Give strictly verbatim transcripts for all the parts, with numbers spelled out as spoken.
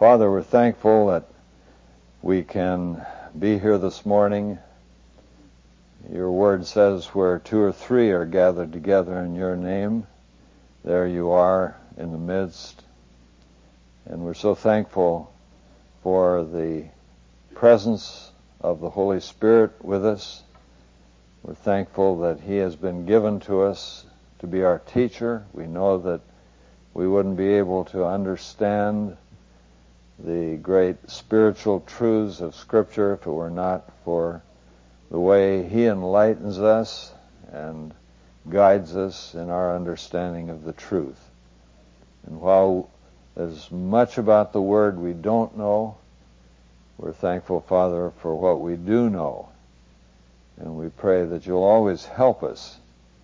Father, we're thankful that we can be here this morning. Your word says where two or three are gathered together in your name, there you are in the midst. And we're so thankful for the presence of the Holy Spirit with us. We're thankful that He has been given to us to be our teacher. We know that we wouldn't be able to understand the great spiritual truths of Scripture if it were not for the way He enlightens us and guides us in our understanding of the truth. And while there's much about the Word we don't know, we're thankful, Father, for what we do know. And we pray that you'll always help us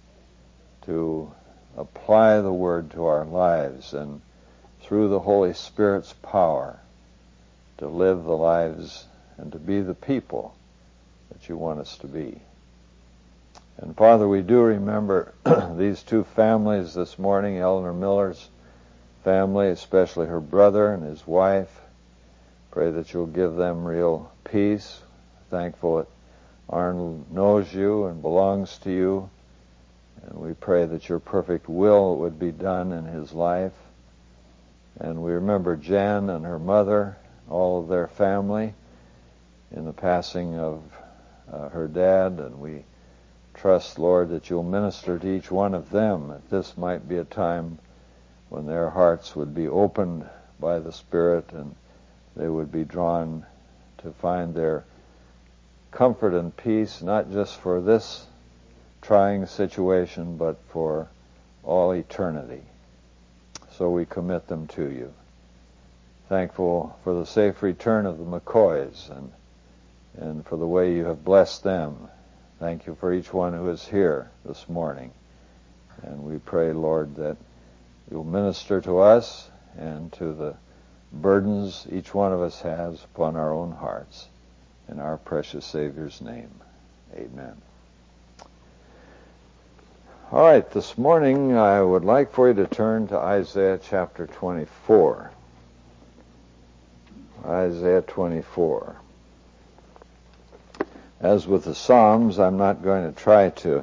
to apply the Word to our lives and through the Holy Spirit's power to live the lives and to be the people that you want us to be. And Father, we do remember these two families this morning, Eleanor Miller's family, especially her brother and his wife. Pray that you'll give them real peace. Thankful that Arnold knows you and belongs to you. And we pray that your perfect will would be done in his life. And we remember Jan and her mother, all of their family, in the passing of uh, her dad. And we trust, Lord, that you'll minister to each one of them, that this might be a time when their hearts would be opened by the Spirit and they would be drawn to find their comfort and peace, not just for this trying situation, but for all eternity. So we commit them to you. Thankful for the safe return of the McCoys and and for the way you have blessed them. Thank you for each one who is here this morning. And we pray, Lord, that you'll minister to us and to the burdens each one of us has upon our own hearts. In our precious Savior's name, amen. All right, this morning I would like for you to turn to Isaiah chapter twenty-four. Isaiah twenty-four. As with the Psalms, I'm not going to try to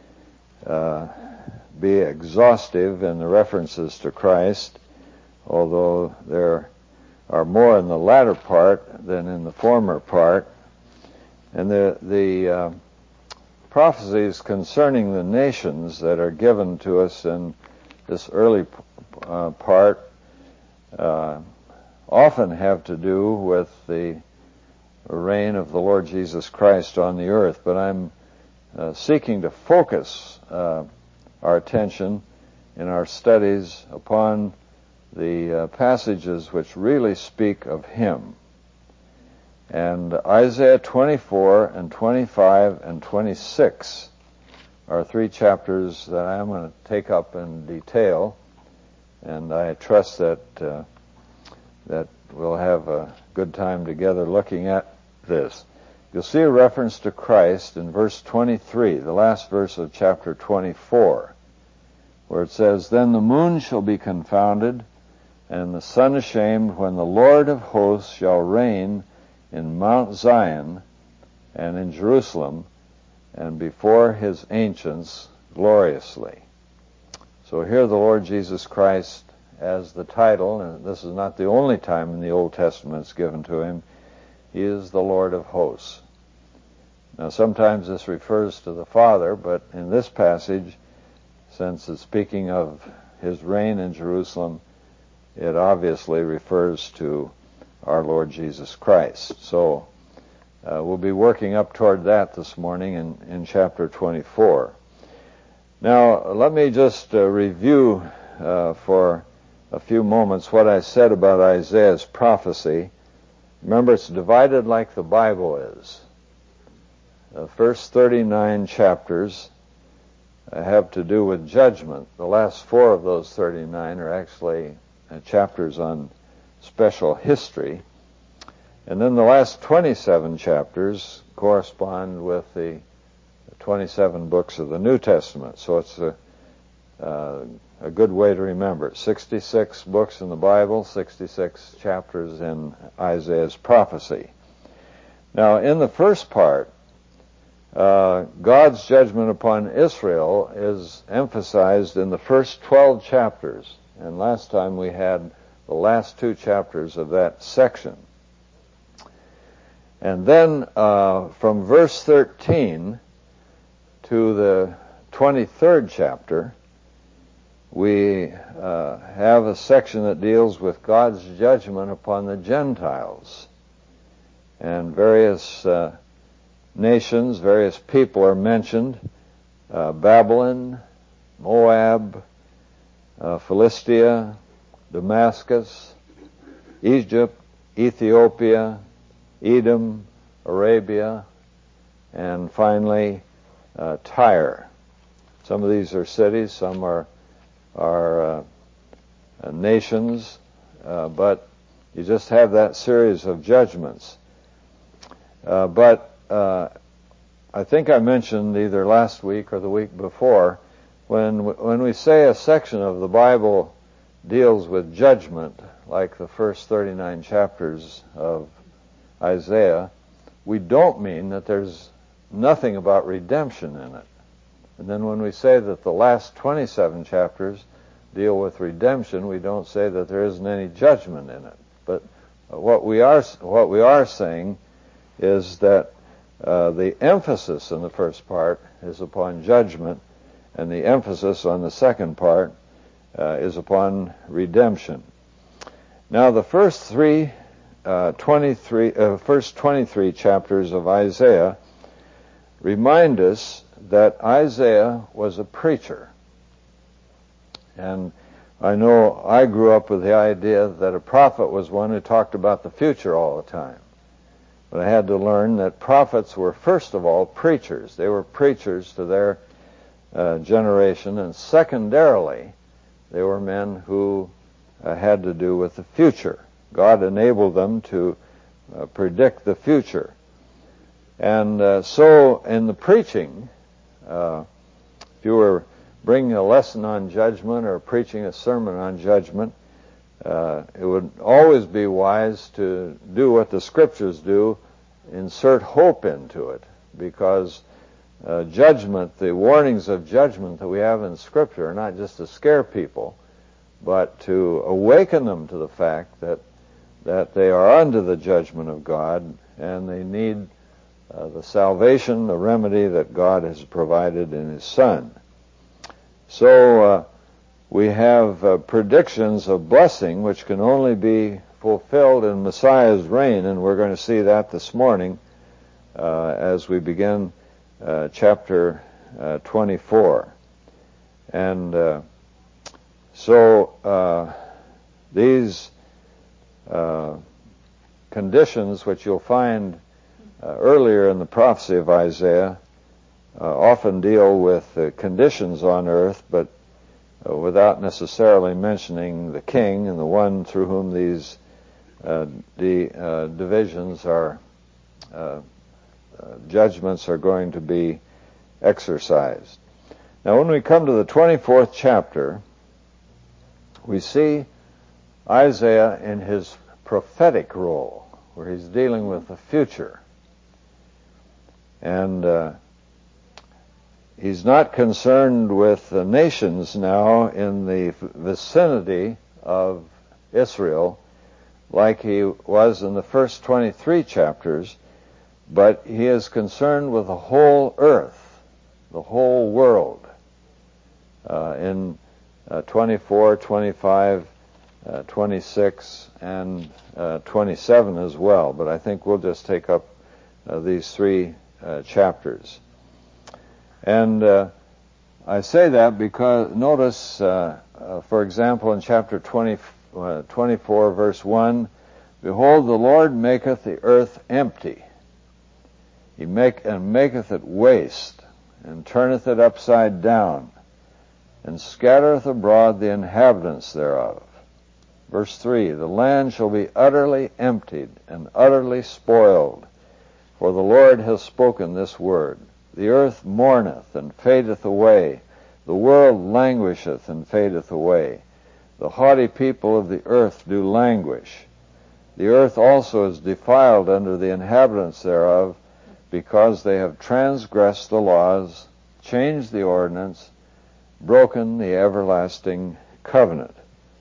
uh, be exhaustive in the references to Christ, although there are more in the latter part than in the former part. And the the uh, prophecies concerning the nations that are given to us in this early uh, part uh, often have to do with the reign of the Lord Jesus Christ on the earth. But I'm uh, seeking to focus uh, our attention in our studies upon the uh, passages which really speak of Him. And Isaiah twenty-four and twenty-five and twenty-six are three chapters that I'm going to take up in detail, and I trust that uh, that we'll have a good time together looking at this. You'll see a reference to Christ in verse twenty-three, the last verse of chapter twenty-four, where it says, "Then the moon shall be confounded, and the sun ashamed, when the Lord of hosts shall reign in Mount Zion and in Jerusalem, and before his ancients gloriously." So here the Lord Jesus Christ as the title, and this is not the only time in the Old Testament it's given to him. He is the Lord of hosts. Now sometimes this refers to the Father, but in this passage, since it's speaking of his reign in Jerusalem, it obviously refers to our Lord Jesus Christ. So uh, we'll be working up toward that this morning in, in chapter twenty-four. Now let me just uh, review uh, for a few moments what I said about Isaiah's prophecy. Remember, it's divided like the Bible is. The first thirty-nine chapters have to do with judgment. The last four of those thirty-nine are actually uh, chapters on special history. And then the last twenty-seven chapters correspond with the twenty-seven books of the New Testament. So it's a uh, a good way to remember it. sixty-six books in the Bible, sixty-six chapters in Isaiah's prophecy. Now, in the first part, uh, God's judgment upon Israel is emphasized in the first twelve chapters. And last time we had the last two chapters of that section. And then uh, from verse thirteen to the twenty-third chapter, we uh, have a section that deals with God's judgment upon the Gentiles. And various uh, nations, various people are mentioned. Uh, Babylon, Moab, uh, Philistia, Damascus, Egypt, Ethiopia, Edom, Arabia, and finally uh, Tyre. Some of these are cities, some are are uh, uh, nations, uh, but you just have that series of judgments. Uh, but uh, I think I mentioned either last week or the week before, when when we say a section of the Bible deals with judgment, like the first thirty-nine chapters of Isaiah, we don't mean that there's nothing about redemption in it. And then when we say that the last twenty-seven chapters deal with redemption, we don't say that there isn't any judgment in it. But what we are what we are saying is that uh, the emphasis in the first part is upon judgment, and the emphasis on the second part uh, is upon redemption. Now, the first three, uh, twenty-three, uh, first twenty-three chapters of Isaiah remind us that Isaiah was a preacher. And I know I grew up with the idea that a prophet was one who talked about the future all the time. But I had to learn that prophets were, first of all, preachers. They were preachers to their uh, generation, and secondarily, they were men who uh, had to do with the future. God enabled them to uh, predict the future. And uh, so in the preaching, uh, if you were bringing a lesson on judgment or preaching a sermon on judgment, uh, it would always be wise to do what the Scriptures do, insert hope into it, because uh, judgment, the warnings of judgment that we have in Scripture are not just to scare people, but to awaken them to the fact that that they are under the judgment of God, and they need uh, the salvation, the remedy that God has provided in His Son. So uh, we have uh, predictions of blessing which can only be fulfilled in Messiah's reign, and we're going to see that this morning uh, as we begin uh, chapter uh, twenty-four. And uh, so uh, these uh, conditions, which you'll find uh, earlier in the prophecy of Isaiah, uh, often deal with the conditions on earth, but uh, without necessarily mentioning the king and the one through whom these uh, the uh, divisions are uh, uh, judgments are going to be exercised. Now, when we come to the twenty-fourth chapter, we see Isaiah in his prophetic role, where he's dealing with the future. And uh, he's not concerned with the nations now in the vicinity of Israel like he was in the first twenty-three chapters, but he is concerned with the whole earth, the whole world. Uh, in uh, twenty-four, twenty-five, uh, twenty-six, and uh, twenty-seven as well. But I think we'll just take up uh, these three uh, chapters. And uh, I say that because notice, uh, uh, for example, in chapter twenty, uh, twenty-four, verse one, "Behold, the Lord maketh the earth empty. He make and maketh it waste, and turneth it upside down, and scattereth abroad the inhabitants thereof." Verse three, "The land shall be utterly emptied and utterly spoiled, for the Lord hath spoken this word. The earth mourneth and fadeth away, The world languisheth and fadeth away. The haughty people of the earth do languish. The earth also is defiled under the inhabitants thereof, because they have transgressed the laws, changed the ordinance, broken the everlasting covenant.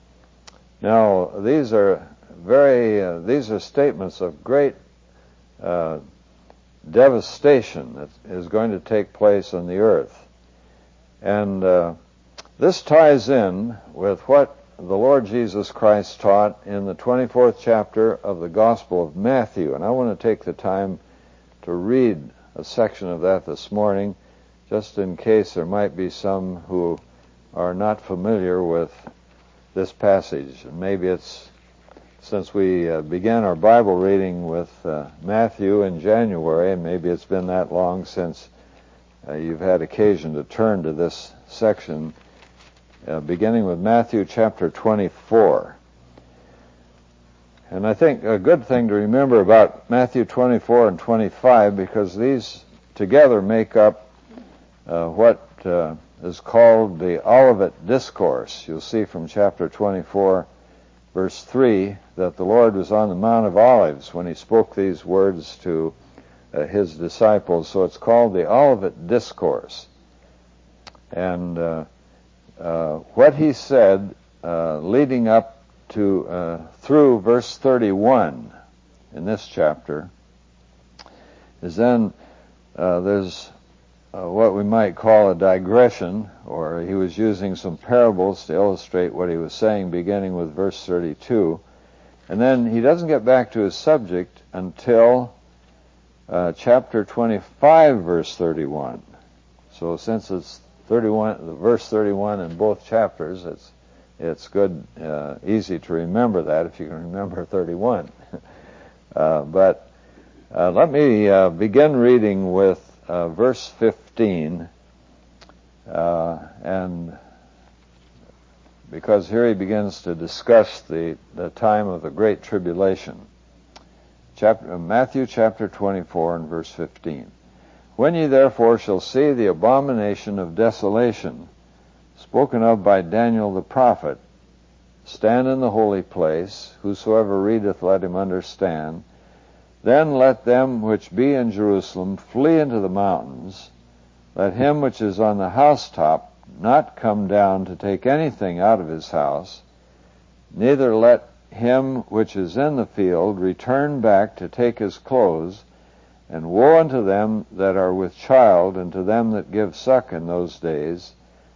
Now, these are very, uh, these are statements of great uh, devastation that is going to take place on the earth. And uh, this ties in with what the Lord Jesus Christ taught in the twenty-fourth chapter of the Gospel of Matthew. And I want to take the time to read a section of that this morning, just in case there might be some who are not familiar with this passage. And maybe it's, since we uh, began our Bible reading with uh, Matthew in January, and maybe it's been that long since uh, you've had occasion to turn to this section, uh, beginning with Matthew chapter twenty-four. And I think a good thing to remember about Matthew twenty-four and twenty-five, because these together make up uh, what uh, is called the Olivet Discourse. You'll see from chapter twenty-four, verse three, that the Lord was on the Mount of Olives when he spoke these words to uh, his disciples. So it's called the Olivet Discourse. And uh, uh, what he said uh, leading up to uh, through verse thirty-one in this chapter is then uh, there's uh, what we might call a digression, or he was using some parables to illustrate what he was saying, beginning with verse thirty-two, and then he doesn't get back to his subject until uh, chapter twenty-five, verse thirty-one. So since it's thirty-one, the verse thirty-one in both chapters, it's It's good, uh, easy to remember that if you can remember thirty-one. uh, but uh, let me uh, begin reading with uh, verse fifteen, uh, and because here he begins to discuss the, the time of the Great Tribulation. Chapter, uh, Matthew chapter twenty-four and verse fifteen. When ye therefore shall see the abomination of desolation, spoken of by Daniel the prophet, stand in the holy place, whosoever readeth, let him understand. Then let them which be in Jerusalem flee into the mountains. Let him which is on the housetop not come down to take anything out of his house, neither let him which is in the field return back to take his clothes. And woe unto them that are with child, and to them that give suck in those days.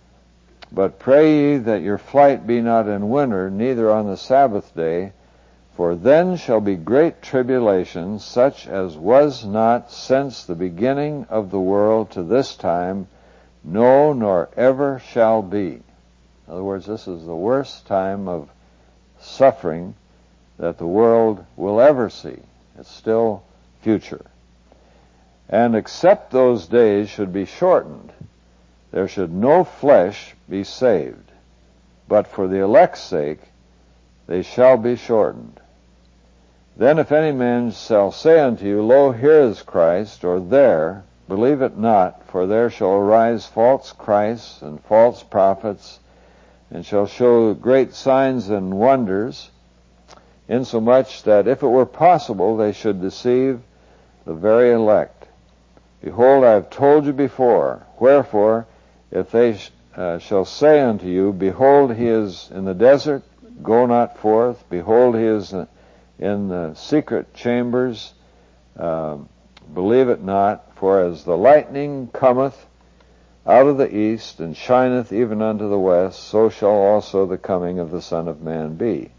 But pray ye that your flight be not in winter, neither on the Sabbath day, for then shall be great tribulation, such as was not since the beginning of the world to this time, no, nor ever shall be. In other words, this is the worst time of suffering that the world will ever see. It's still future. And except those days should be shortened, there should no flesh be saved, but for the elect's sake they shall be shortened. Then if any man shall say unto you, Lo, here is Christ, or there, believe it not, for there shall arise false Christs and false prophets, and shall show great signs and wonders, insomuch that if it were possible they should deceive the very elect. Behold, I have told you before. Wherefore, if they sh- uh, shall say unto you, Behold, he is in the desert, go not forth. Behold, he is in the secret chambers, uh, believe it not. For as the lightning cometh out of the east, and shineth even unto the west, so shall also the coming of the Son of Man be.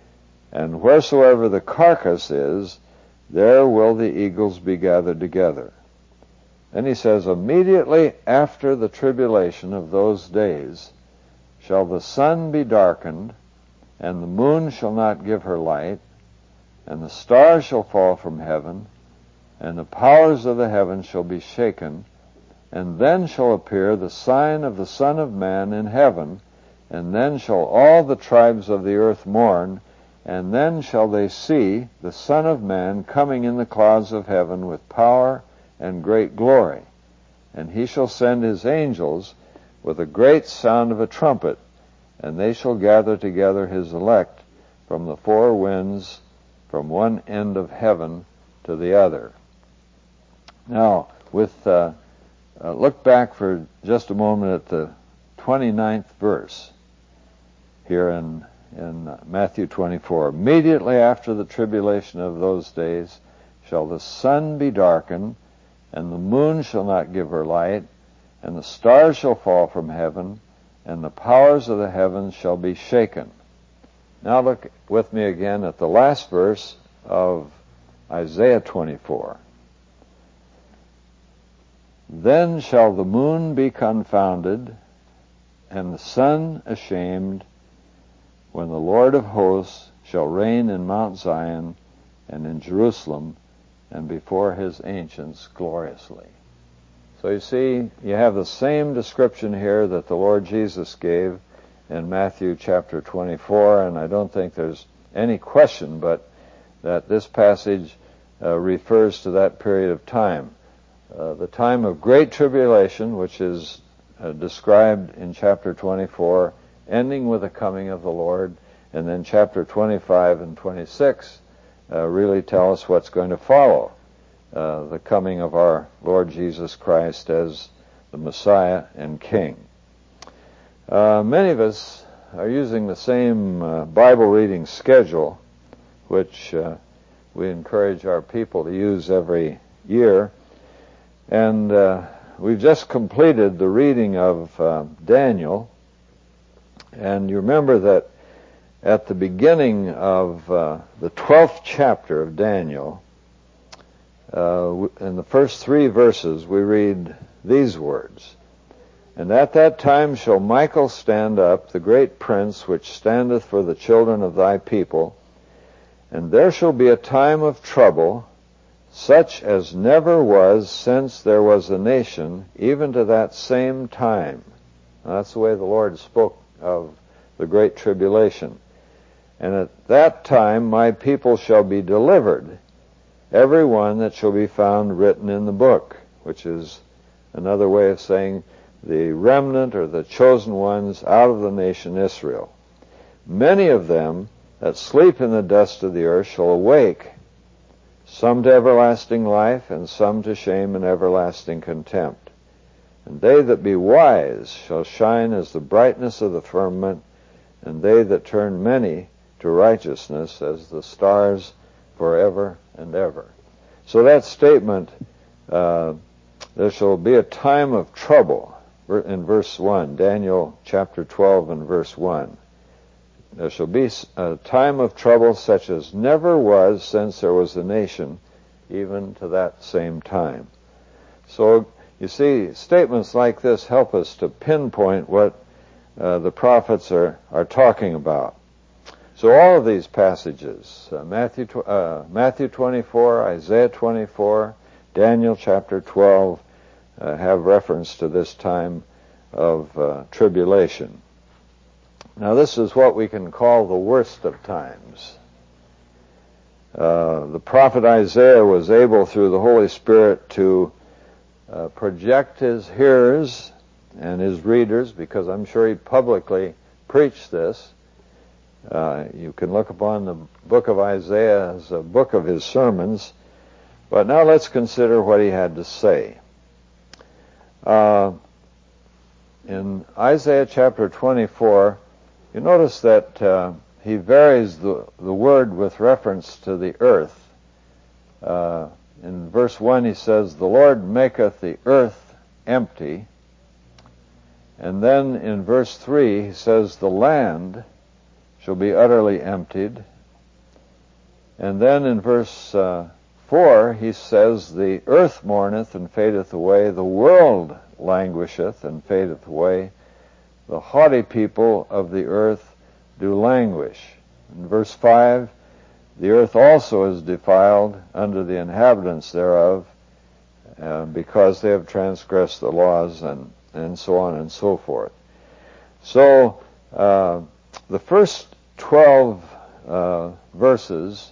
And wheresoever the carcass is, there will the eagles be gathered together. Then he says, immediately after the tribulation of those days shall the sun be darkened, and the moon shall not give her light, and the stars shall fall from heaven, and the powers of the heavens shall be shaken, and then shall appear the sign of the Son of Man in heaven, and then shall all the tribes of the earth mourn, and then shall they see the Son of Man coming in the clouds of heaven with power and great glory. And he shall send his angels with a great sound of a trumpet, and they shall gather together his elect from the four winds, from one end of heaven to the other. Now, with uh, uh, look back for just a moment at the twenty-ninth verse here in, in Matthew twenty-four. Immediately after the tribulation of those days shall the sun be darkened, and the moon shall not give her light, and the stars shall fall from heaven, and the powers of the heavens shall be shaken. Now look with me again at the last verse of Isaiah twenty-four. Then shall the moon be confounded, and the sun ashamed, when the Lord of hosts shall reign in Mount Zion and in Jerusalem, and before his ancients gloriously. So you see, you have the same description here that the Lord Jesus gave in Matthew chapter twenty-four, and I don't think there's any question but that this passage uh, refers to that period of time. Uh, the time of great tribulation, which is uh, described in chapter twenty-four, ending with the coming of the Lord, and then chapter twenty-five and twenty-six uh, really tell us what's going to follow. Uh, the coming of our Lord Jesus Christ as the Messiah and King. Uh, many of us are using the same uh, Bible reading schedule, which uh, we encourage our people to use every year. And uh, we've just completed the reading of uh, Daniel. And you remember that at the beginning of uh, the twelfth chapter of Daniel, Uh, in the first three verses, we read these words. And at that time shall Michael stand up, the great prince, which standeth for the children of thy people. And there shall be a time of trouble, such as never was since there was a nation, even to that same time. Now, that's the way the Lord spoke of the great tribulation. And at that time my people shall be delivered, every one that shall be found written in the book, which is another way of saying the remnant or the chosen ones out of the nation Israel. Many of them that sleep in the dust of the earth shall awake, some to everlasting life, and some to shame and everlasting contempt. And they that be wise shall shine as the brightness of the firmament, and they that turn many to righteousness as the stars forever and ever. So that statement, uh, there shall be a time of trouble, in verse one, Daniel chapter twelve and verse one. There shall be a time of trouble such as never was since there was a nation, even to that same time. So, you see, statements like this help us to pinpoint what uh, the prophets are, are talking about. So all of these passages, uh, Matthew, uh, Matthew twenty-four, Isaiah twenty-four, Daniel chapter twelve, uh, have reference to this time of uh, tribulation. Now this is what we can call the worst of times. Uh, the prophet Isaiah was able through the Holy Spirit to uh, project his hearers and his readers, because I'm sure he publicly preached this. Uh, you can look upon the book of Isaiah as a book of his sermons. But now let's consider what he had to say. Uh, in Isaiah chapter twenty-four, you notice that uh, he varies the, the word with reference to the earth. Uh, in verse one he says, "The Lord maketh the earth empty." And then in verse three he says, "The land shall be utterly emptied." And then in verse uh, four he says, "The earth mourneth and fadeth away, the world languisheth and fadeth away, the haughty people of the earth do languish." In verse five, "The earth also is defiled under the inhabitants thereof, uh, because they have transgressed the laws," and, and so on and so forth. So, uh, the first twelve uh, verses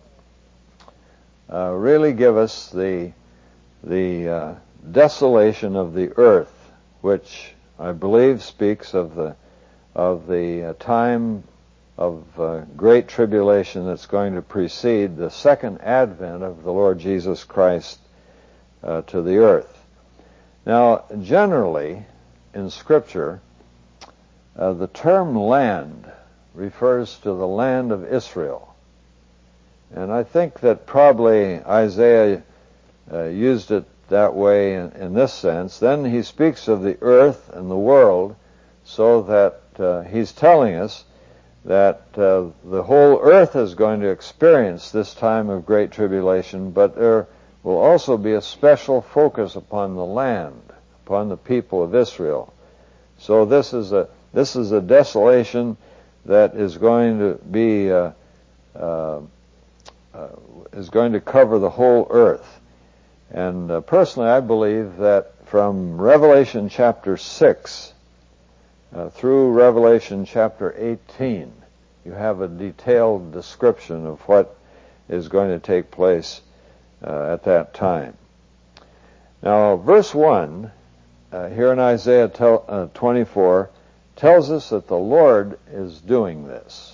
uh, really give us the the uh, desolation of the earth, which I believe, speaks of the of the uh, time of uh, great tribulation that's going to precede the second advent of the Lord Jesus Christ uh, to the earth. Now, generally, in Scripture, uh, the term land refers to the land of Israel. And I think that probably Isaiah uh, used it that way in, in this sense. Then he speaks of the earth and the world, so that uh, he's telling us that uh, the whole earth is going to experience this time of great tribulation, but there will also be a special focus upon the land, upon the people of Israel. So this is a this is a desolation that is going to be uh, uh, uh, is going to cover the whole earth. And uh, personally, I believe that from Revelation chapter six uh, through Revelation chapter eighteen, you have a detailed description of what is going to take place uh, at that time. Now, verse one uh, here in Isaiah tel- uh, twenty-four tells us that the Lord is doing this.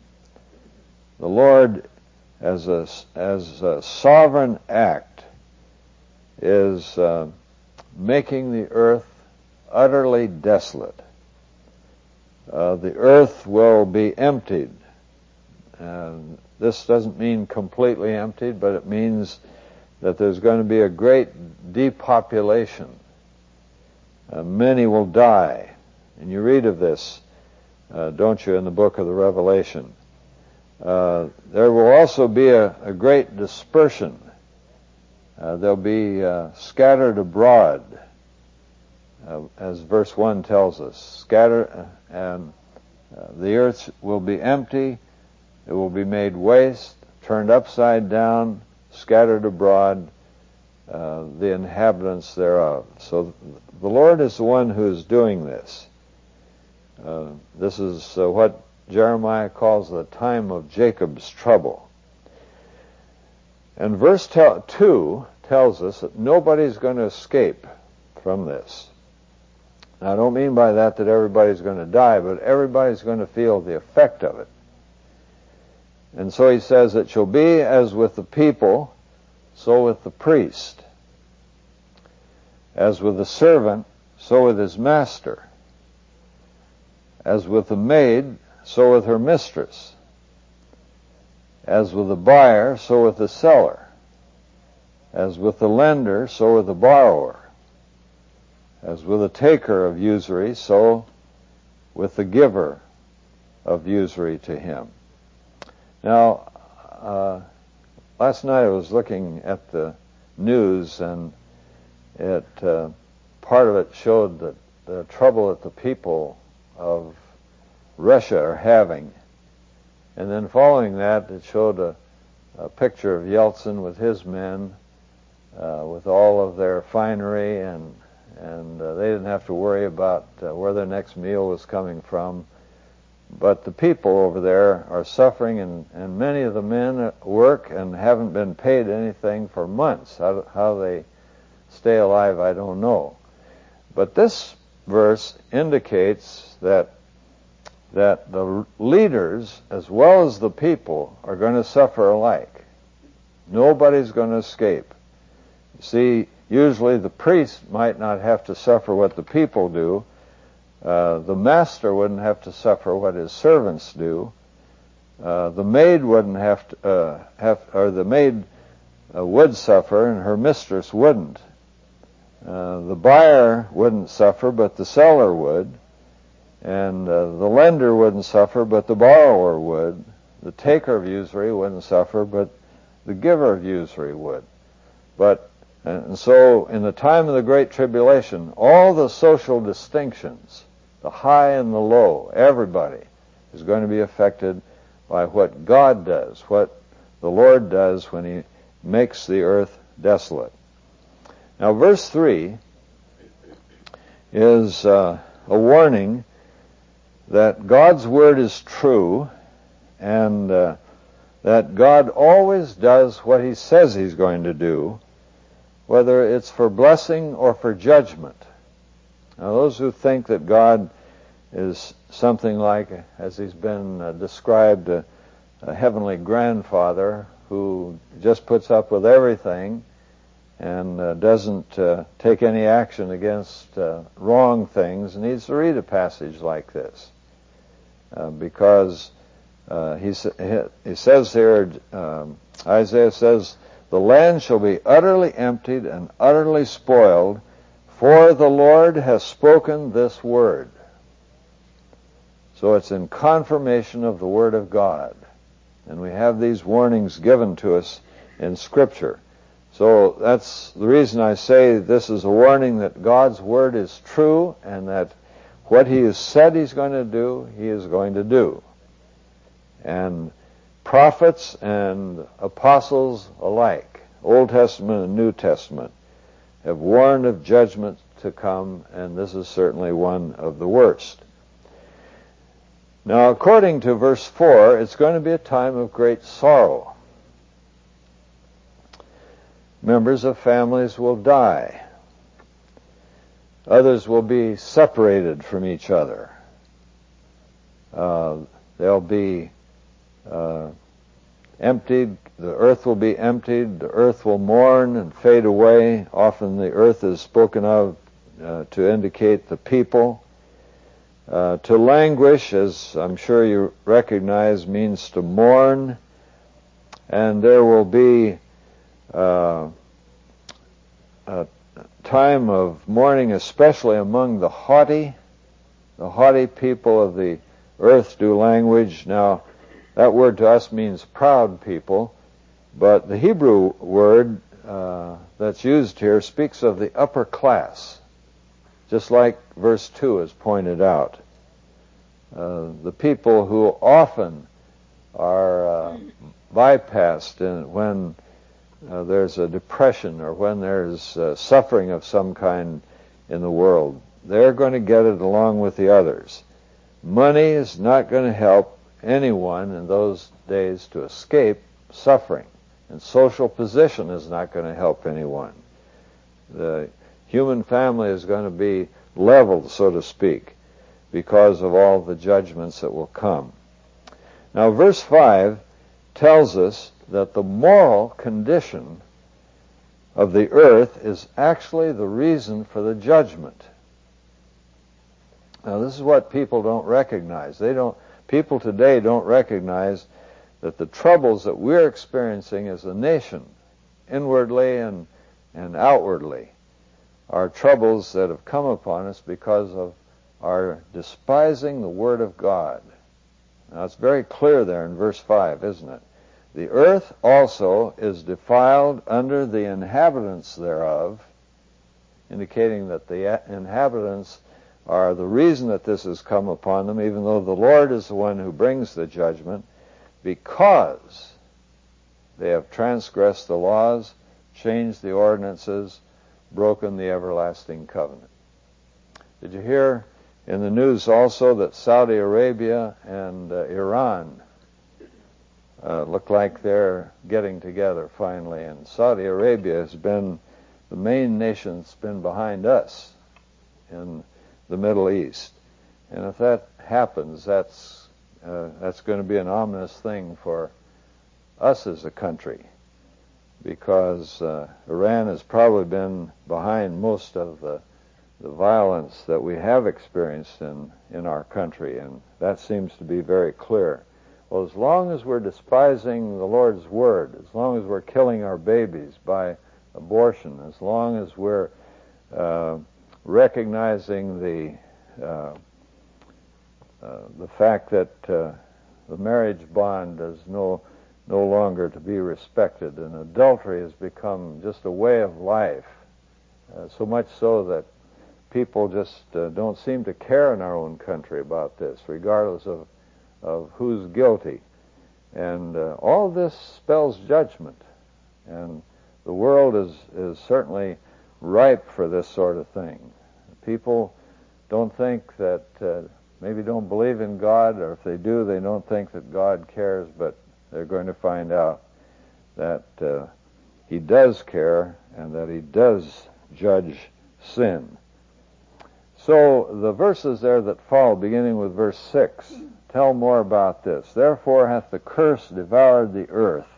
The Lord, as a, as a sovereign act, is uh, making the earth utterly desolate. Uh, the earth will be emptied. And this doesn't mean completely emptied, but it means that there's going to be a great depopulation. Uh, many will die. And you read of this, uh, don't you, in the book of the Revelation. Uh, there will also be a, a great dispersion. Uh, they'll be uh, scattered abroad, uh, as verse one tells us. Scattered, uh, and uh, the earth will be empty, it will be made waste, turned upside down, scattered abroad, uh, the inhabitants thereof. So the Lord is the one who is doing this. Uh, this is uh, what Jeremiah calls the time of Jacob's trouble. And verse te- two tells us that nobody's going to escape from this. Now, I don't mean by that that everybody's going to die, but everybody's going to feel the effect of it. And so he says, it shall be as with the people, so with the priest. As with the servant, so with his master. As with the maid, so with her mistress. As with the buyer, so with the seller. As with the lender, so with the borrower. As with the taker of usury, so with the giver of usury to him. Now, uh, last night I was looking at the news, and it uh, part of it showed that the trouble that the people of Russia are having. And then following that, it showed a, a picture of Yeltsin with his men, uh, with all of their finery, and and uh, they didn't have to worry about uh, where their next meal was coming from. But the people over there are suffering, and, and many of the men work and haven't been paid anything for months. How, how they stay alive, I don't know. But this verse indicates that that the leaders, as well as the people, are going to suffer alike. Nobody's going to escape. You see, usually the priest might not have to suffer what the people do. Uh, the master wouldn't have to suffer what his servants do. Uh, the maid wouldn't have to, uh, have, or the maid uh, would suffer and her mistress wouldn't. Uh, the buyer wouldn't suffer, but the seller would. And uh, the lender wouldn't suffer, but the borrower would. The taker of usury wouldn't suffer, but the giver of usury would. But, and so in the time of the Great Tribulation, all the social distinctions, the high and the low, everybody is going to be affected by what God does, what the Lord does when He makes the earth desolate. Now, verse three is uh, a warning that God's Word is true, and uh, that God always does what He says He's going to do, whether it's for blessing or for judgment. Now, those who think that God is something like, as he's been uh, described, a, a heavenly grandfather who just puts up with everything and uh, doesn't uh, take any action against uh, wrong things, needs to read a passage like this. Uh, because uh, he, he says here, um, Isaiah says, the land shall be utterly emptied and utterly spoiled, for the Lord has spoken this word. So it's in confirmation of the Word of God. And we have these warnings given to us in Scripture. So that's the reason I say this is a warning that God's Word is true and that what He has said He's going to do, He is going to do. And prophets and apostles alike, Old Testament and New Testament, have warned of judgment to come, and this is certainly one of the worst. Now, according to verse four, it's going to be a time of great sorrow. Members of families will die. Others will be separated from each other. Uh, they'll be uh, emptied. The earth will be emptied. The earth will mourn and fade away. Often the earth is spoken of uh, to indicate the people. Uh, to languish, as I'm sure you recognize, means to mourn. And there will be uh, a time of mourning, especially among the haughty. The haughty people of the earth do languish. Now, that word to us means proud people, but the Hebrew word uh, that's used here speaks of the upper class, just like verse two is pointed out. Uh, the people who often are uh, bypassed in, when uh, there's a depression or when there's uh, suffering of some kind in the world. They're going to get it along with the others. Money is not going to help anyone in those days to escape suffering, and social position is not going to help anyone. The human family is going to be leveled, so to speak, because of all the judgments that will come. Now, verse five tells us that the moral condition of the earth is actually the reason for the judgment. Now, this is what people don't recognize. They don't. People today don't recognize that the troubles that we're experiencing as a nation, inwardly and, and outwardly, are troubles that have come upon us because of our despising the Word of God. Now, it's very clear there in verse five, isn't it? The earth also is defiled under the inhabitants thereof, indicating that the inhabitants are the reason that this has come upon them, even though the Lord is the one who brings the judgment, because they have transgressed the laws, changed the ordinances, broken the everlasting covenant. Did you hear in the news also that Saudi Arabia and uh, Iran uh, look like they're getting together finally? And Saudi Arabia has been the main nation that's been behind us in the Middle East. And if that happens, that's uh, that's going to be an ominous thing for us as a country, because uh, Iran has probably been behind most of the the violence that we have experienced in, in our country, and that seems to be very clear. Well, as long as we're despising the Lord's Word, as long as we're killing our babies by abortion, as long as we're uh, recognizing the uh, uh, the fact that uh, the marriage bond is no no longer to be respected, and adultery has become just a way of life, uh, so much so that people just uh, don't seem to care in our own country about this, regardless of of who's guilty. And uh, all this spells judgment, and the world is is certainly ripe for this sort of thing. People don't think that, uh, maybe don't believe in God, or if they do, they don't think that God cares, but they're going to find out that uh, He does care and that He does judge sin. So the verses there that follow, beginning with verse six, tell more about this. Therefore hath the curse devoured the earth,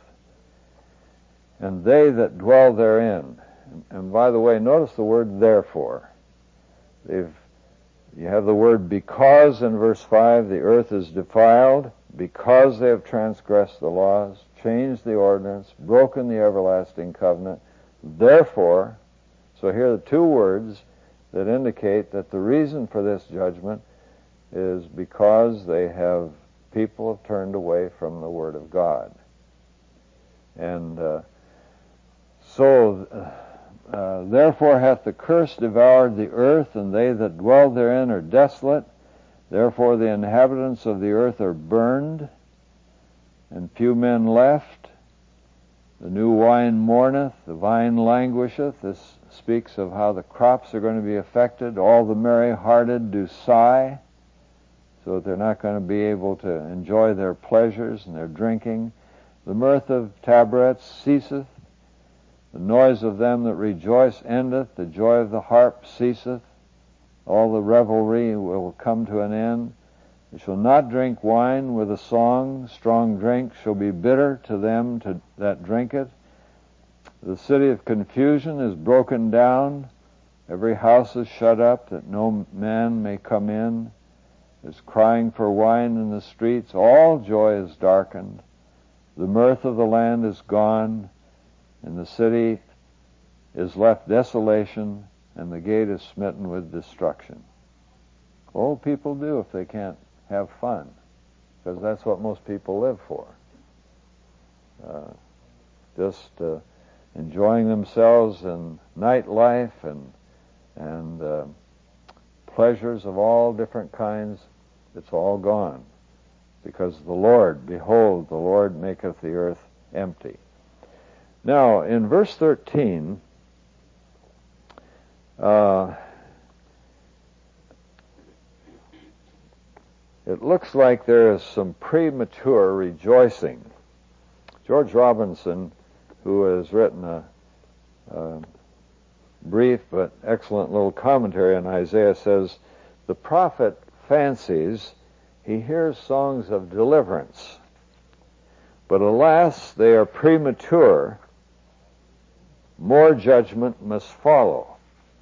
and they that dwell therein. And by the way, notice the word therefore. They've, you have the word because in verse five. The earth is defiled because they have transgressed the laws, changed the ordinance, broken the everlasting covenant. Therefore, so here are the two words that indicate that the reason for this judgment is because they have, people have turned away from the Word of God. And uh, so, uh, therefore hath the curse devoured the earth, and they that dwell therein are desolate. Therefore the inhabitants of the earth are burned, and few men left. The new wine mourneth, the vine languisheth. This speaks of how the crops are going to be affected. All the merry-hearted do sigh, so that they're not going to be able to enjoy their pleasures and their drinking. The mirth of tabrets ceaseth. The noise of them that rejoice endeth. The joy of the harp ceaseth. All the revelry will come to an end. They shall not drink wine with a song. Strong drink shall be bitter to them to, that drink it. The city of confusion is broken down. Every house is shut up, that no man may come in. There's crying for wine in the streets. All joy is darkened. The mirth of the land is gone, and the city is left desolation, and the gate is smitten with destruction. What will people do if they can't have fun? Because that's what most people live for. Uh, just uh, enjoying themselves in nightlife and and uh, pleasures of all different kinds. It's all gone, because the Lord, behold, the Lord maketh the earth empty. Now, in verse thirteen, uh, it looks like there is some premature rejoicing. George Robinson, who has written a, a brief but excellent little commentary on Isaiah, says, the prophet fancies he hears songs of deliverance, but alas, they are premature. More judgment must follow.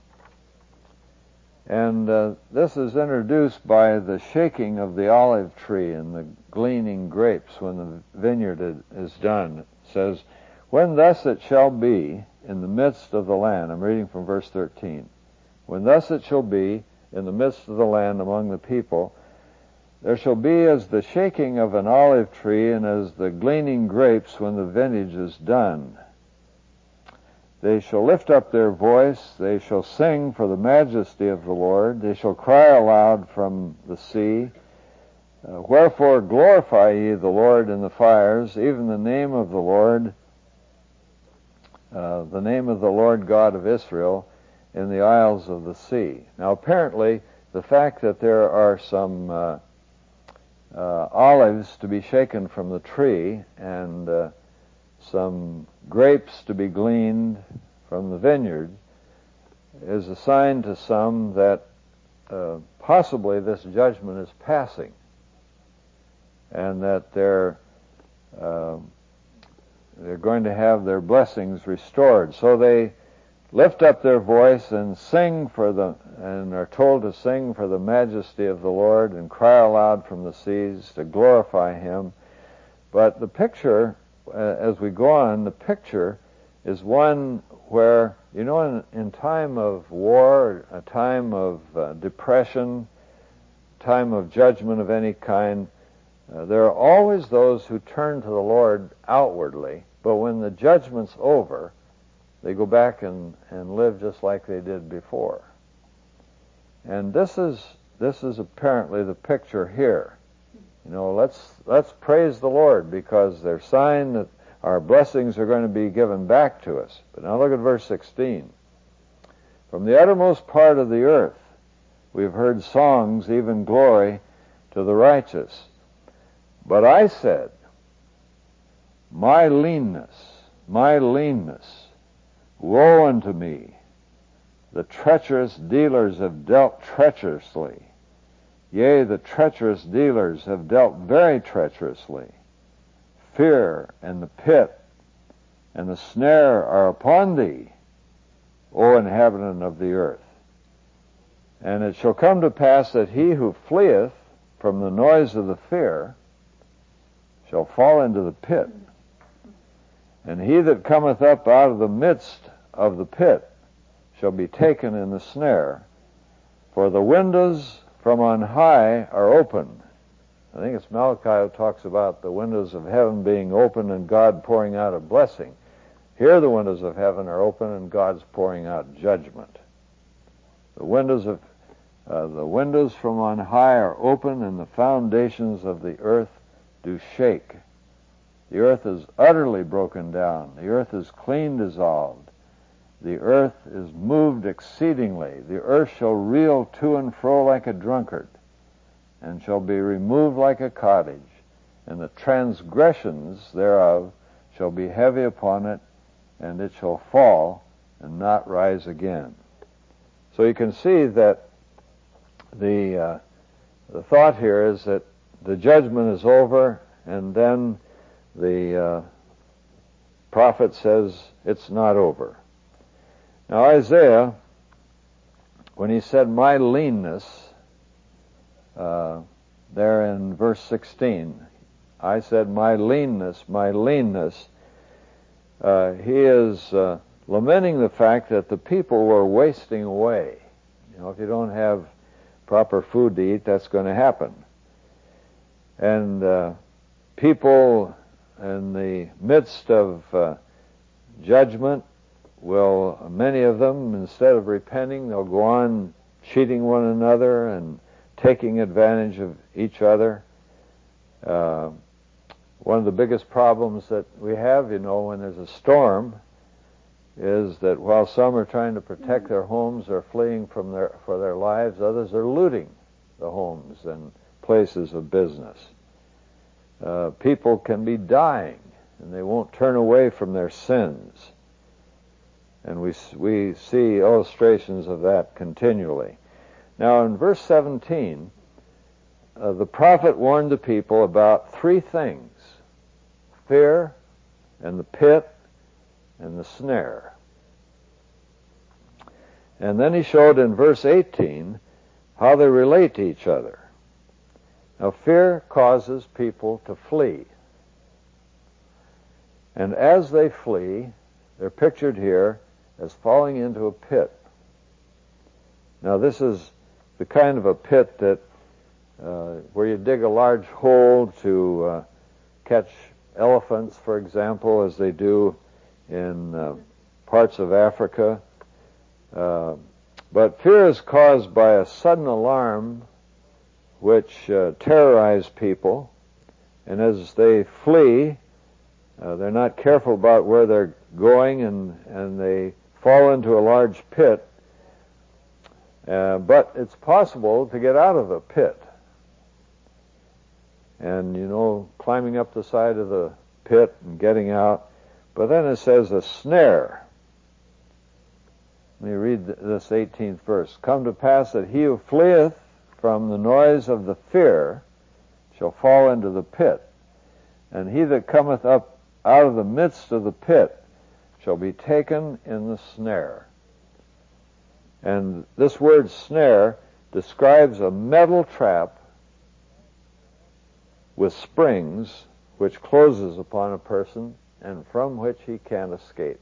And uh, this is introduced by the shaking of the olive tree and the gleaning grapes when the vineyard is done. It says, when thus it shall be in the midst of the land, I'm reading from verse thirteen, when thus it shall be in the midst of the land among the people, there shall be as the shaking of an olive tree and as the gleaning grapes when the vintage is done. They shall lift up their voice, they shall sing for the majesty of the Lord, they shall cry aloud from the sea. Uh, wherefore glorify ye the Lord in the fires, even the name of the Lord, uh, the name of the Lord God of Israel in the isles of the sea. Now apparently the fact that there are some uh, uh, olives to be shaken from the tree and uh, some grapes to be gleaned from the vineyard is a sign to some that uh, possibly this judgment is passing, and that they're uh, they're going to have their blessings restored. So they lift up their voice and sing for the, and are told to sing for the majesty of the Lord and cry aloud from the seas to glorify Him. But the picture, uh, as we go on, the picture is one where, you know, in, in time of war, a time of uh, depression, time of judgment of any kind, uh, there are always those who turn to the Lord outwardly, but when the judgment's over, they go back and, and live just like they did before. And this is this is apparently the picture here. You know, let's let's praise the Lord, because they're sign that our blessings are going to be given back to us. But now look at verse sixteen. From the uttermost part of the earth we've heard songs, even glory to the righteous. But I said, my leanness, my leanness, woe unto me, The treacherous dealers have dealt treacherously. Yea, the treacherous dealers have dealt very treacherously. Fear and the pit and the snare are upon thee, O inhabitant of the earth. And it shall come to pass that he who fleeth from the noise of the fear shall fall into the pit. And he that cometh up out of the midst of the pit shall be taken in the snare. For the windows from on high are open. I think it's Malachi who talks about the windows of heaven being open and God pouring out a blessing. Here the windows of heaven are open and God's pouring out judgment. The windows of uh, the windows from on high are open, and the foundations of the earth do shake. The earth is utterly broken down. The earth is clean dissolved. The earth is moved exceedingly. The earth shall reel to and fro like a drunkard, and shall be removed like a cottage, and the transgressions thereof shall be heavy upon it, and it shall fall and not rise again. So you can see that the uh, the thought here is that the judgment is over, and then the uh, prophet says it's not over. Now Isaiah, when he said my leanness, uh, there in verse sixteen, I said my leanness, my leanness, uh, he is uh, lamenting the fact that the people were wasting away. You know, if you don't have proper food to eat, that's going to happen. And uh, people in the midst of uh, judgment will, many of them, instead of repenting, they'll go on cheating one another and taking advantage of each other. Uh, one of the biggest problems that we have, you know, when there's a storm, is that while some are trying to protect their homes or fleeing from their for their lives, others are looting the homes and places of business. Uh, people can be dying, and they won't turn away from their sins. And we we see illustrations of that continually. Now, in verse seventeen, uh, the prophet warned the people about three things: fear, and the pit, and the snare. And then he showed in verse eighteen how they relate to each other. Now, fear causes people to flee. And as they flee, they're pictured here as falling into a pit. Now, this is the kind of a pit that uh, where you dig a large hole to uh, catch elephants, for example, as they do in uh, parts of Africa. Uh, but fear is caused by a sudden alarm which uh, terrorize people, and as they flee, uh, they're not careful about where they're going, and, and they fall into a large pit. Uh, but it's possible to get out of a pit. And, you know, climbing up the side of the pit and getting out. But then it says a snare. Let me read this eighteenth verse. Come to pass that he who fleeth from the noise of the fear shall fall into the pit, and he that cometh up out of the midst of the pit shall be taken in the snare. And this word snare describes a metal trap with springs which closes upon a person and from which he can't escape.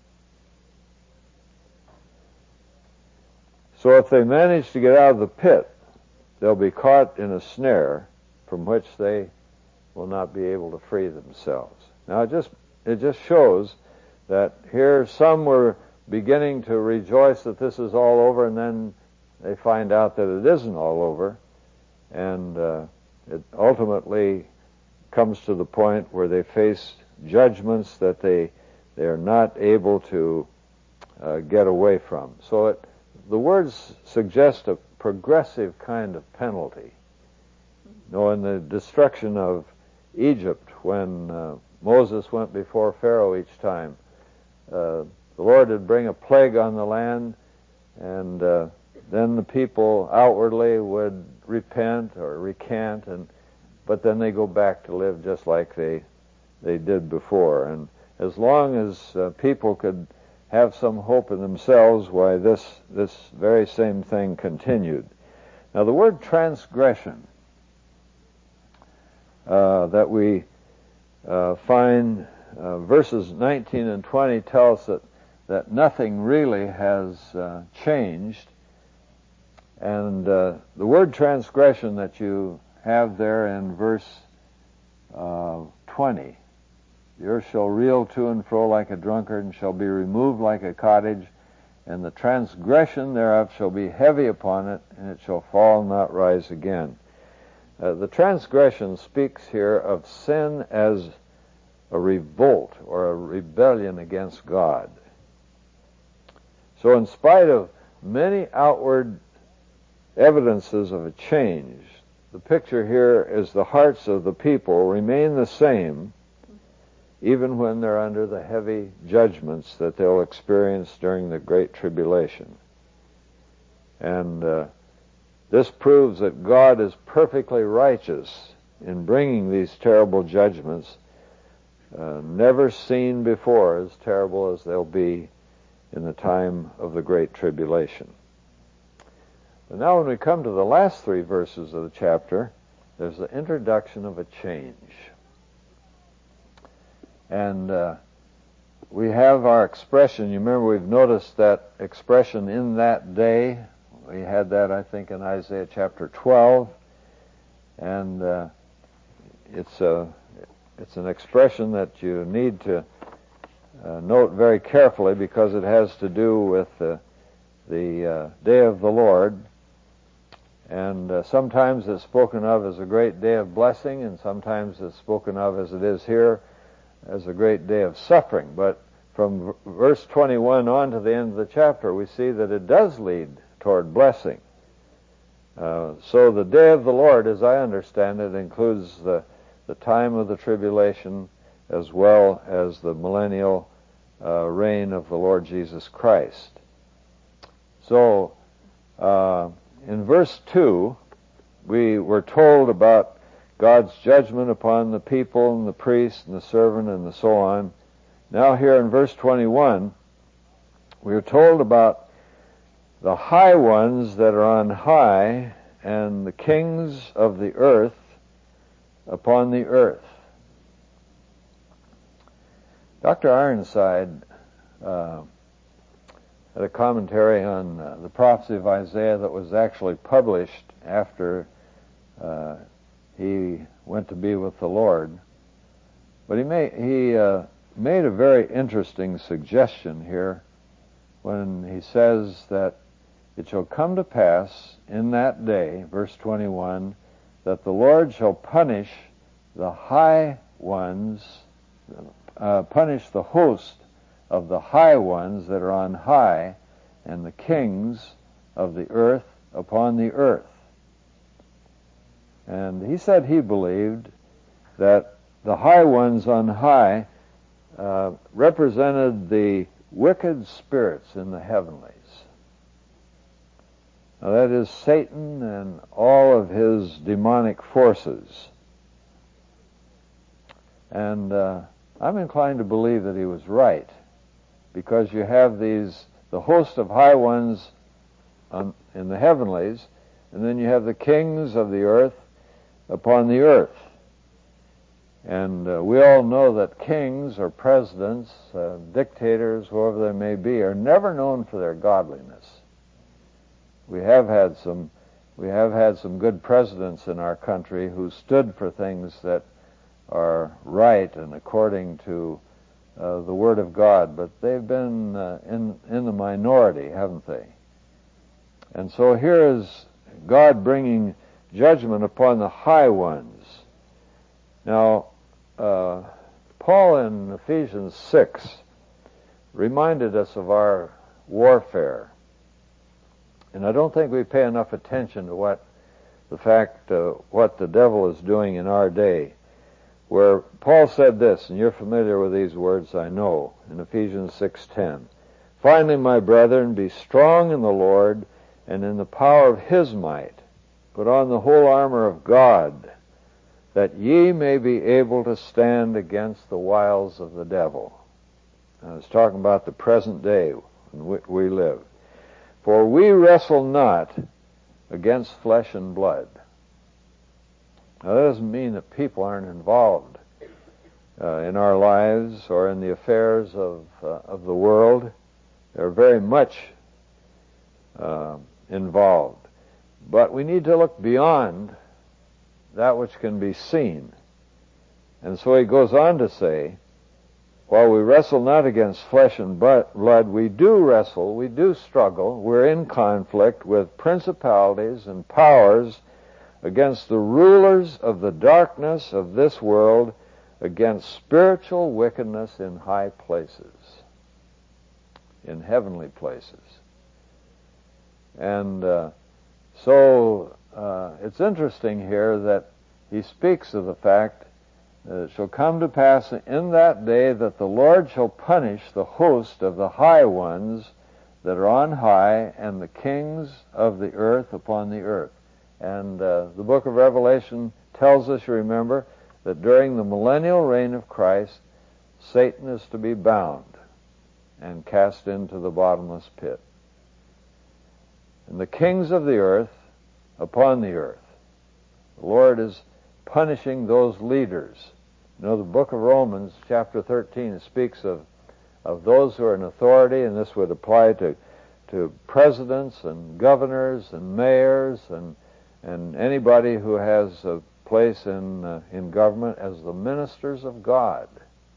So if they manage to get out of the pit, they'll be caught in a snare from which they will not be able to free themselves. Now it just it just shows that here some were beginning to rejoice that this is all over, and then they find out that it isn't all over, and uh, it ultimately comes to the point where they face judgments that they they are not able to uh, get away from. So it, the words suggest a progressive kind of penalty. You know, in the destruction of Egypt, when uh, Moses went before Pharaoh each time, uh, the Lord would bring a plague on the land, and uh, then the people outwardly would repent or recant, and but then they go back to live just like they they did before. And as long as uh, people could have some hope in themselves, why this this very same thing continued. Now the word transgression uh, that we uh, find uh, verses nineteen and twenty tell us that that nothing really has uh, changed. And uh, the word transgression that you have there in verse uh, twenty, the earth shall reel to and fro like a drunkard, and shall be removed like a cottage, and the transgression thereof shall be heavy upon it, and it shall fall and not rise again. Uh, the transgression speaks here of sin as a revolt or a rebellion against God. So in spite of many outward evidences of a change, the picture here is the hearts of the people remain the same even when they're under the heavy judgments that they'll experience during the Great Tribulation. And uh, this proves that God is perfectly righteous in bringing these terrible judgments, uh, never seen before, as terrible as they'll be in the time of the Great Tribulation. But now when we come to the last three verses of the chapter, there's the introduction of a change. And uh, we have our expression. You remember we've noticed that expression, in that day. We had that, I think, in Isaiah chapter twelve. And uh, it's a, it's an expression that you need to uh, note very carefully, because it has to do with uh, the uh, day of the Lord. And uh, sometimes it's spoken of as a great day of blessing, and sometimes it's spoken of, as it is here, as a great day of suffering. But from v- verse twenty-one on to the end of the chapter, we see that it does lead toward blessing. Uh, so the day of the Lord, as I understand it, includes the, the time of the tribulation as well as the millennial uh, reign of the Lord Jesus Christ. So, uh, in verse two, we were told about God's judgment upon the people and the priest and the servant and the so on. Now here in verse twenty-one, we are told about the high ones that are on high and the kings of the earth upon the earth. Doctor Ironside uh, had a commentary on uh, the prophecy of Isaiah that was actually published after uh, he went to be with the Lord. But he made, he uh, made a very interesting suggestion here when he says that it shall come to pass in that day, verse twenty-one, that the Lord shall punish the high ones, uh, punish the host of the high ones that are on high, and the kings of the earth upon the earth. And he said he believed that the high ones on high uh, represented the wicked spirits in the heavenlies. Now that is Satan and all of his demonic forces. And uh, I'm inclined to believe that he was right, because you have these, the host of high ones on, in the heavenlies, and then you have the kings of the earth upon the earth. And uh, we all know that kings or presidents, uh, dictators, whoever they may be, are never known for their godliness. We have had some, we have had some good presidents in our country who stood for things that are right and according to uh, the Word of God, but they've been uh, in in the minority, haven't they? And so here is God bringing judgment upon the high ones. Now, uh, Paul in Ephesians six reminded us of our warfare. And I don't think we pay enough attention to what the fact, uh, what the devil is doing in our day. Where Paul said this, and you're familiar with these words, I know, in Ephesians six ten. Finally, my brethren, be strong in the Lord and in the power of his might. Put on the whole armor of God, that ye may be able to stand against the wiles of the devil. I was talking about the present day in which we live. For we wrestle not against flesh and blood. Now, that doesn't mean that people aren't involved uh, in our lives or in the affairs of uh, of the world. They're very much uh, involved. But we need to look beyond that which can be seen. And so he goes on to say, while we wrestle not against flesh and blood, we do wrestle, we do struggle, we're in conflict with principalities and powers against the rulers of the darkness of this world, against spiritual wickedness in high places, in heavenly places. And uh, so uh, it's interesting here that he speaks of the fact that it shall come to pass in that day that the Lord shall punish the host of the high ones that are on high, and the kings of the earth upon the earth. And uh, the book of Revelation tells us, you remember, that during the millennial reign of Christ, Satan is to be bound and cast into the bottomless pit. And the kings of the earth upon the earth. The Lord is punishing those leaders. You know, the book of Romans, chapter thirteen, speaks of, of those who are in authority, and this would apply to, to presidents and governors and mayors and, and anybody who has a place in, uh, in government as the ministers of God.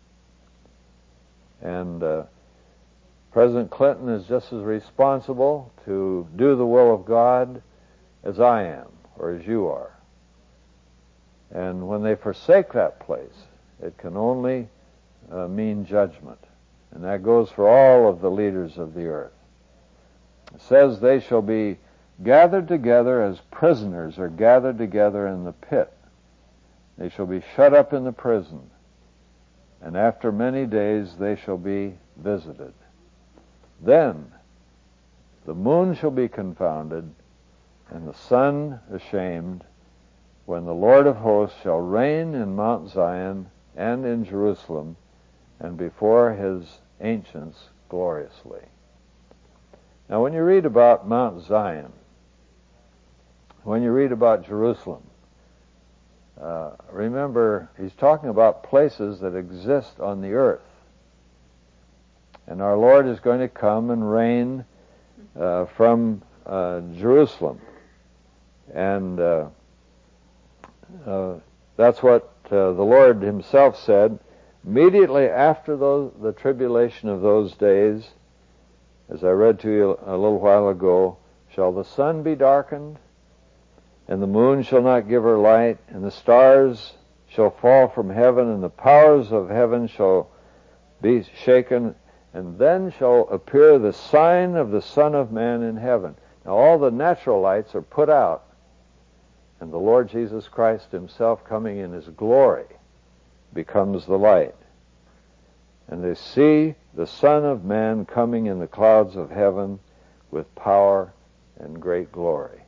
And uh, President Clinton is just as responsible to do the will of God as I am, or as you are. And when they forsake that place, it can only uh, mean judgment. And that goes for all of the leaders of the earth. It says they shall be gathered together as prisoners are gathered together in the pit. They shall be shut up in the prison. And after many days they shall be visited. Then the moon shall be confounded, and the sun ashamed, when the Lord of hosts shall reign in Mount Zion and in Jerusalem, and before his ancients gloriously. Now, when you read about Mount Zion, when you read about Jerusalem, uh, remember, he's talking about places that exist on the earth. And our Lord is going to come and reign uh, from uh, Jerusalem. And uh, uh, that's what uh, the Lord himself said. Immediately after those, the tribulation of those days, as I read to you a little while ago, shall the sun be darkened, and the moon shall not give her light, and the stars shall fall from heaven, and the powers of heaven shall be shaken, and then shall appear the sign of the Son of Man in heaven. Now all the natural lights are put out, and the Lord Jesus Christ himself, coming in his glory, becomes the light. And they see the Son of Man coming in the clouds of heaven with power and great glory.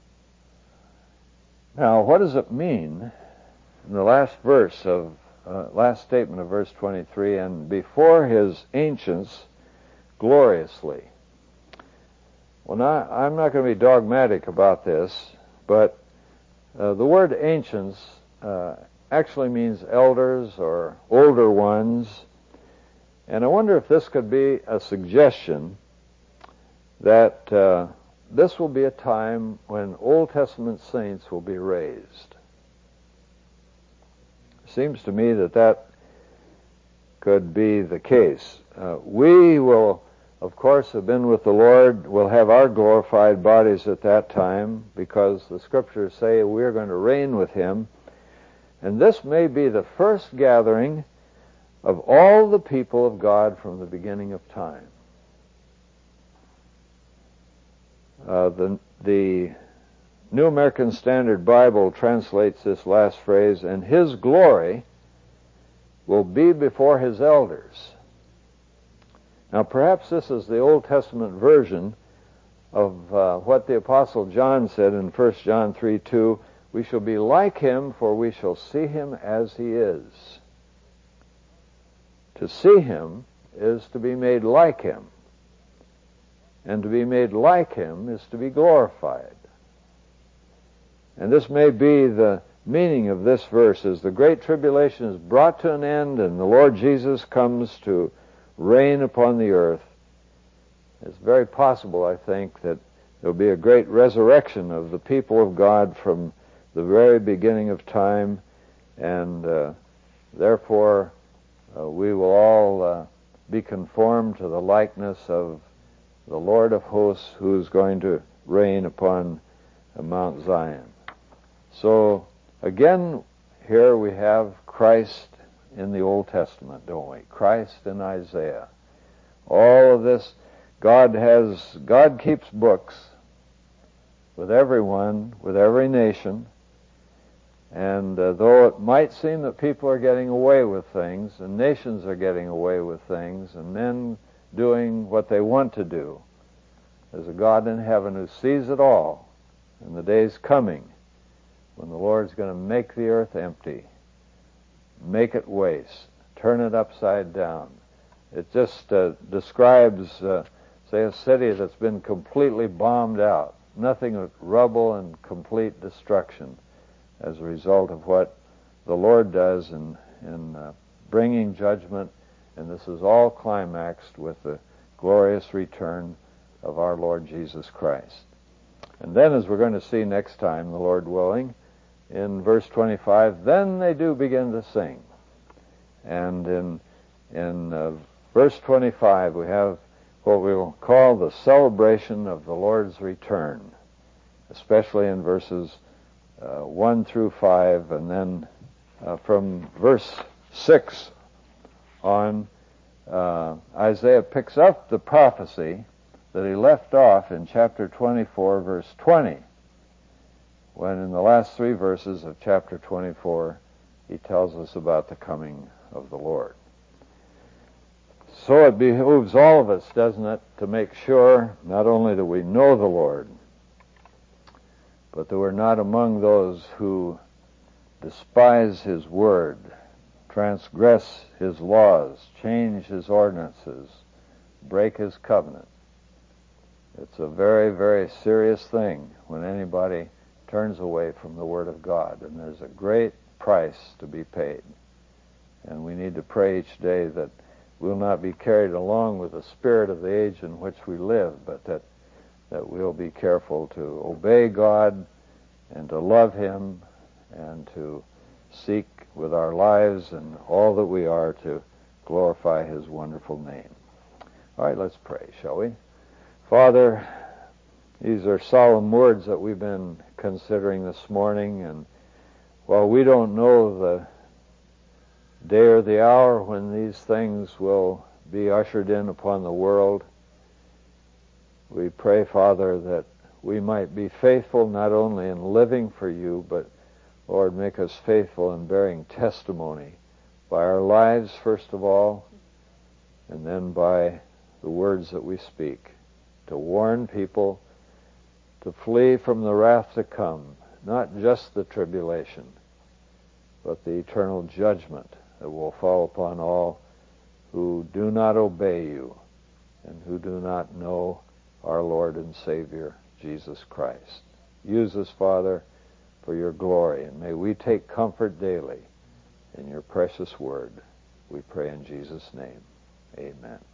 Now, what does it mean in the last verse of uh, last statement of verse twenty-three, and before his ancients gloriously? Well, now, I'm not going to be dogmatic about this, but uh, the word ancients uh, actually means elders or older ones. And I wonder if this could be a suggestion that uh, this will be a time when Old Testament saints will be raised. It seems to me that that could be the case. Uh, we will, of course, have been with the Lord. We'll have our glorified bodies at that time, because the Scriptures say we're going to reign with him. And this may be the first gathering of all the people of God from the beginning of time. Uh, the, the New American Standard Bible translates this last phrase, and his glory will be before his elders. Now perhaps this is the Old Testament version of uh, what the Apostle John said in First John three two, we shall be like him, for we shall see him as he is. To see him is to be made like him. And to be made like him is to be glorified. And this may be the meaning of this verse, as the great tribulation is brought to an end and the Lord Jesus comes to reign upon the earth. It's very possible, I think, that there will be a great resurrection of the people of God from the very beginning of time, and uh, therefore uh, we will all uh, be conformed to the likeness of the Lord of hosts, who is going to reign upon uh, Mount Zion. So again, here we have Christ in the Old Testament, don't we? Christ in Isaiah. All of this, God has, God keeps books with everyone, with every nation, and uh, though it might seem that people are getting away with things, and nations are getting away with things, and men doing what they want to do, there's a God in heaven who sees it all, and the day's coming when the Lord's going to make the earth empty, make it waste, turn it upside down. It just uh, describes, uh, say, a city that's been completely bombed out, nothing but rubble and complete destruction as a result of what the Lord does in, in uh, bringing judgment, and this is all climaxed with the glorious return of our Lord Jesus Christ. And then, as we're going to see next time, the Lord willing, in verse twenty-five, then they do begin to sing. And in in uh, verse twenty-five, we have what we will call the celebration of the Lord's return, especially in verses uh, one through five, and then uh, from verse six on, uh, Isaiah picks up the prophecy that he left off in chapter twenty-four, verse twenty, when in the last three verses of chapter twenty-four, he tells us about the coming of the Lord. So it behooves all of us, doesn't it, to make sure not only that we know the Lord, but that we're not among those who despise his word, transgress his laws, change his ordinances, break his covenant. It's a very, very serious thing when anybody turns away from the Word of God, and there's a great price to be paid. And we need to pray each day that we'll not be carried along with the spirit of the age in which we live, but that, that we'll be careful to obey God and to love him and to seek with our lives and all that we are to glorify his wonderful name. All right, let's pray, shall we? Father, these are solemn words that we've been considering this morning, and while we don't know the day or the hour when these things will be ushered in upon the world, we pray, Father, that we might be faithful not only in living for you, but, Lord, make us faithful in bearing testimony by our lives, first of all, and then by the words that we speak, to warn people to flee from the wrath to come, not just the tribulation, but the eternal judgment that will fall upon all who do not obey you and who do not know our Lord and Savior, Jesus Christ. Use us, Father, for your glory, and may we take comfort daily in your precious word. We pray in Jesus' name. Amen.